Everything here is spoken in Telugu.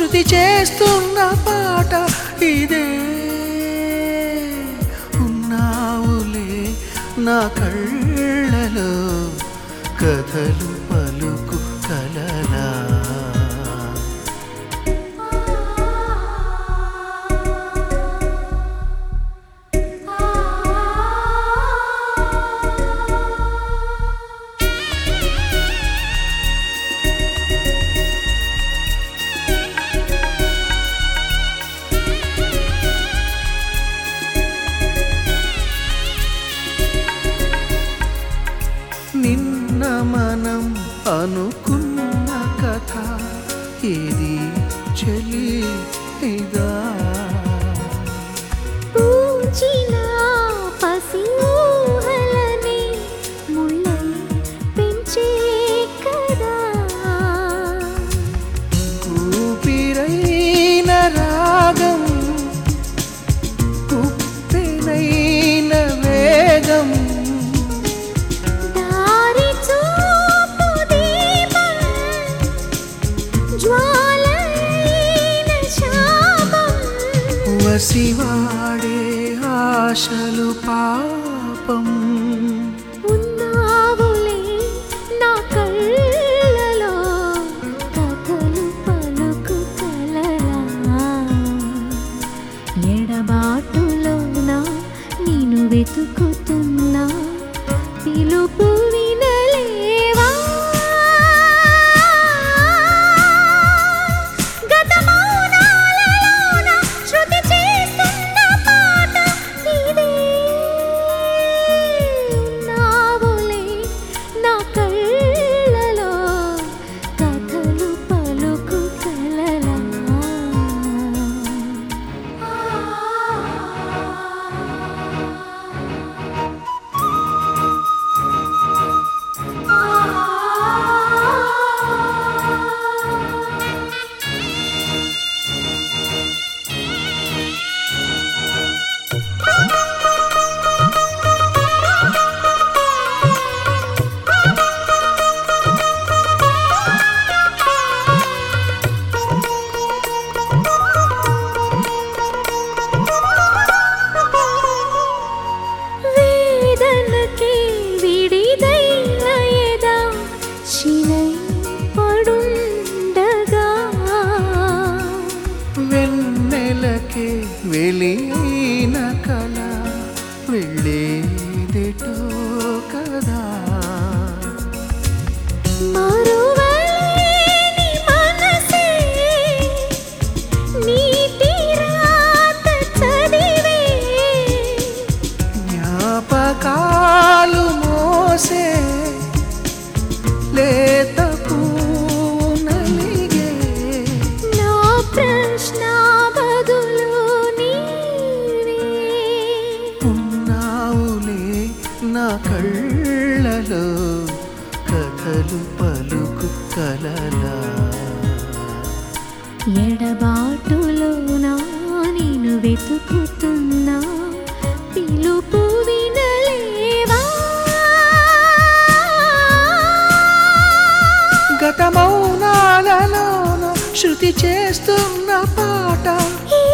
శృతి చేస్తున్న పాట ఇదే. ఉన్నావులే నా కళ్ళలో కథలు పలుకు కలలా. నిన్న మనం అనుకున్న కథ ఇది చెలి ఇదా. పూచిన పసి ఊహలని ముళ్ళై పెంచే కదా. ఊపిరైన రాగం ఉప్పెనైన వేగం వసివాడే ఆశలు పాపం. ఉన్నావులే నా కళ్ళలో కథలు పలుకు కలలా. ఎడబాటులోనా నేను వెతుకుతున్నా పిలుపు వినలేవా. వెన్నెలకే వెలిన కల వెళ్ళేదెటో కదా. మరువలేని మనసే నీటి రాత చదివే. జ్ఞాపకాలు మోసే లేత పూనలిగే. నా ప్రశ్న బదులు నీవే. ఉన్నావులే నా కళ్ళలో కథలు పలుకు కలలా. ఎడబాటులోనా నేను వెతుకుతున్నా పిలుపు వినలేవా. గత మౌనాలలోన శృతి చేస్తున్న పాట